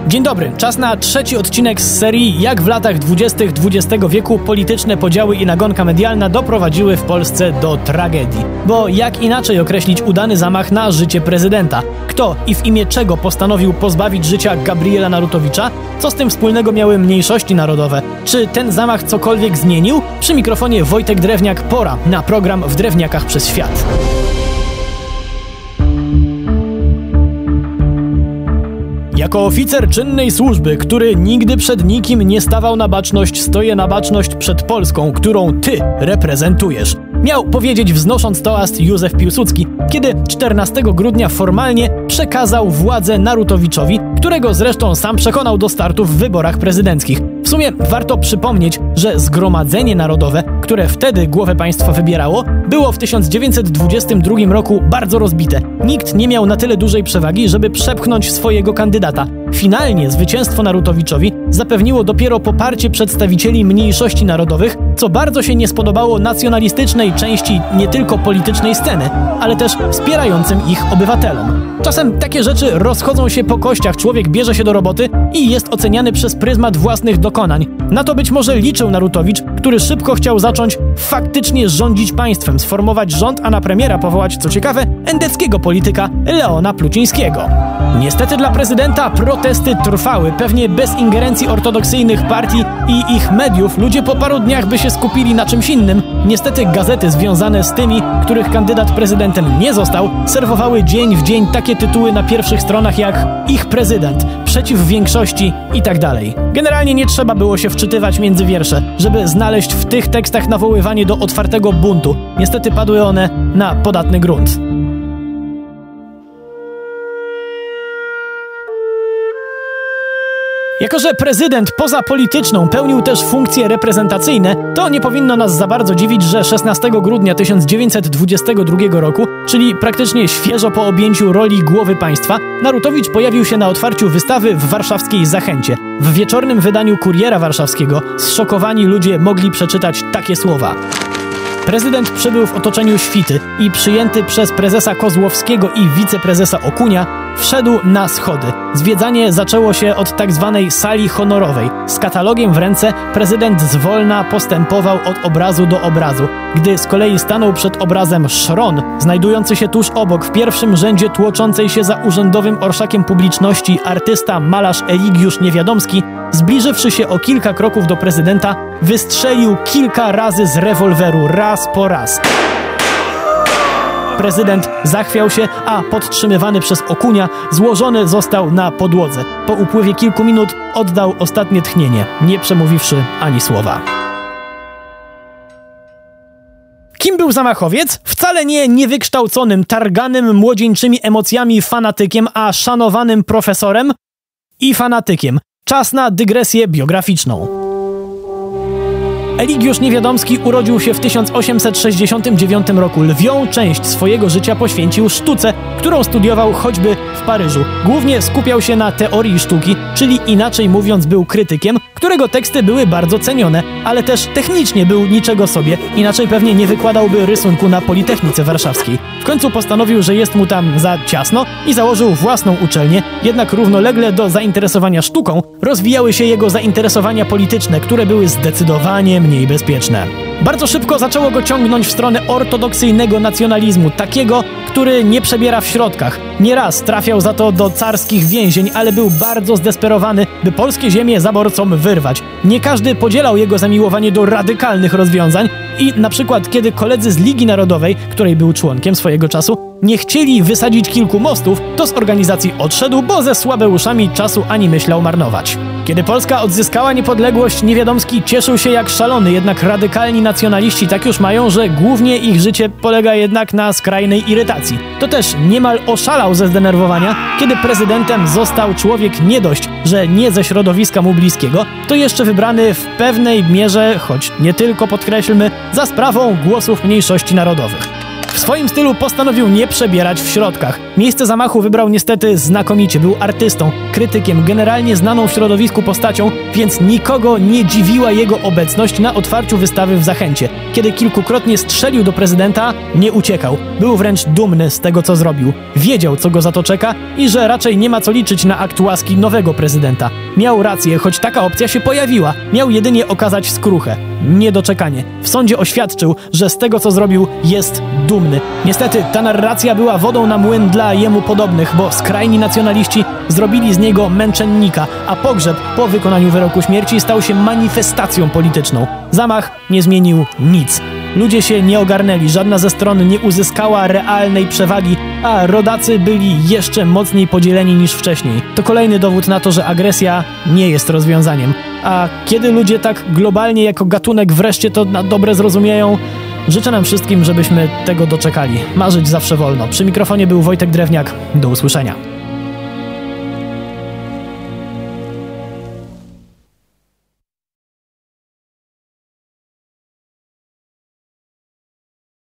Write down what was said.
Dzień dobry, czas na trzeci odcinek z serii Jak w latach 20. XX wieku polityczne podziały i nagonka medialna doprowadziły w Polsce do tragedii. Bo jak inaczej określić udany zamach na życie prezydenta? Kto i w imię czego postanowił pozbawić życia Gabriela Narutowicza? Co z tym wspólnego miały mniejszości narodowe? Czy ten zamach cokolwiek zmienił? Przy mikrofonie Wojtek Drewniak, pora na program W Drewniakach przez Świat. Jako oficer czynnej służby, który nigdy przed nikim nie stawał na baczność, stoję na baczność przed Polską, którą ty reprezentujesz. Miał powiedzieć, wznosząc toast, Józef Piłsudski, kiedy 14 grudnia formalnie przekazał władzę Narutowiczowi, którego zresztą sam przekonał do startu w wyborach prezydenckich. W sumie warto przypomnieć, że Zgromadzenie Narodowe, które wtedy głowę państwa wybierało, było w 1922 roku bardzo rozbite. Nikt nie miał na tyle dużej przewagi, żeby przepchnąć swojego kandydata. Finalnie zwycięstwo Narutowiczowi zapewniło dopiero poparcie przedstawicieli mniejszości narodowych, co bardzo się nie spodobało nacjonalistycznej części nie tylko politycznej sceny, ale też wspierającym ich obywatelom. Czasem takie rzeczy rozchodzą się po kościach, człowiek bierze się do roboty i jest oceniany przez pryzmat własnych dokonań. Na to być może liczył Narutowicz, który szybko chciał zacząć faktycznie rządzić państwem, sformować rząd, a na premiera powołać, co ciekawe, endeckiego polityka Leona Plucińskiego. Niestety dla prezydenta protesty trwały, pewnie bez ingerencji ortodoksyjnych partii i ich mediów. Ludzie po paru dniach by się skupili na czymś innym. Niestety gazety związane z tymi, których kandydat prezydentem nie został, serwowały dzień w dzień takie tytuły na pierwszych stronach jak Ich prezydent, przeciw większości i tak dalej. Generalnie nie trzeba było się wczytywać między wiersze, żeby znaleźć w tych tekstach nawoływanie do otwartego buntu. Niestety padły one na podatny grunt. Jako że prezydent poza polityczną pełnił też funkcje reprezentacyjne, to nie powinno nas za bardzo dziwić, że 16 grudnia 1922 roku, czyli praktycznie świeżo po objęciu roli głowy państwa, Narutowicz pojawił się na otwarciu wystawy w warszawskiej Zachęcie. W wieczornym wydaniu Kuriera Warszawskiego zszokowani ludzie mogli przeczytać takie słowa. Prezydent przybył w otoczeniu świty i przyjęty przez prezesa Kozłowskiego i wiceprezesa Okunia wszedł na schody. Zwiedzanie zaczęło się od tak zwanej sali honorowej. Z katalogiem w ręce prezydent zwolna postępował od obrazu do obrazu. Gdy z kolei stanął przed obrazem Szron, znajdujący się tuż obok, w pierwszym rzędzie tłoczącej się za urzędowym orszakiem publiczności artysta, malarz Eligiusz Niewiadomski, zbliżywszy się o kilka kroków do prezydenta, wystrzelił kilka razy z rewolweru, raz po raz. Prezydent zachwiał się, a podtrzymywany przez Okunia złożony został na podłodze. Po upływie kilku minut oddał ostatnie tchnienie, nie przemówiwszy ani słowa. Kim był zamachowiec? Wcale nie niewykształconym, targanym młodzieńczymi emocjami fanatykiem, a szanowanym profesorem i fanatykiem. Czas na dygresję biograficzną. Eligiusz Niewiadomski urodził się w 1869 roku. Lwią część swojego życia poświęcił sztuce, którą studiował choćby w Paryżu. Głównie skupiał się na teorii sztuki, czyli inaczej mówiąc był krytykiem, którego teksty były bardzo cenione, ale też technicznie był niczego sobie, inaczej pewnie nie wykładałby rysunku na Politechnice Warszawskiej. W końcu postanowił, że jest mu tam za ciasno i założył własną uczelnię, jednak równolegle do zainteresowania sztuką rozwijały się jego zainteresowania polityczne, które były zdecydowanie mniej bezpieczne. Bardzo szybko zaczęło go ciągnąć w stronę ortodoksyjnego nacjonalizmu, takiego, który nie przebiera w środkach. Nieraz trafiał za to do carskich więzień, ale był bardzo zdesperowany, by polskie ziemie zaborcom wyrwać. Nie każdy podzielał jego zamiłowanie do radykalnych rozwiązań i na przykład kiedy koledzy z Ligi Narodowej, której był członkiem swojego czasu, nie chcieli wysadzić kilku mostów, to z organizacji odszedł, bo ze słabeuszami czasu ani myślał marnować. Kiedy Polska odzyskała niepodległość, Niewiadomski cieszył się jak szalony, jednak radykalni nacjonaliści tak już mają, że głównie ich życie polega jednak na skrajnej irytacji. To też niemal oszalał ze zdenerwowania, kiedy prezydentem został człowiek nie dość, że nie ze środowiska mu bliskiego, to jeszcze wybrany w pewnej mierze, choć nie tylko podkreślmy, za sprawą głosów mniejszości narodowych. W swoim stylu postanowił nie przebierać w środkach. Miejsce zamachu wybrał niestety znakomicie. Był artystą, krytykiem, generalnie znaną w środowisku postacią, więc nikogo nie dziwiła jego obecność na otwarciu wystawy w Zachęcie. Kiedy kilkukrotnie strzelił do prezydenta, nie uciekał. Był wręcz dumny z tego, co zrobił. Wiedział, co go za to czeka i że raczej nie ma co liczyć na akt łaski nowego prezydenta. Miał rację, choć taka opcja się pojawiła. Miał jedynie okazać skruchę. Niedoczekanie. W sądzie oświadczył, że z tego, co zrobił, jest dumny. Niestety, ta narracja była wodą na młyn dla jemu podobnych, bo skrajni nacjonaliści zrobili z niego męczennika, a pogrzeb po wykonaniu wyroku śmierci stał się manifestacją polityczną. Zamach nie zmienił nic. Ludzie się nie ogarnęli, żadna ze stron nie uzyskała realnej przewagi, a rodacy byli jeszcze mocniej podzieleni niż wcześniej. To kolejny dowód na to, że agresja nie jest rozwiązaniem. A kiedy ludzie tak globalnie jako gatunek wreszcie to na dobre zrozumieją, życzę nam wszystkim, żebyśmy tego doczekali. Marzyć zawsze wolno. Przy mikrofonie był Wojtek Drewniak. Do usłyszenia.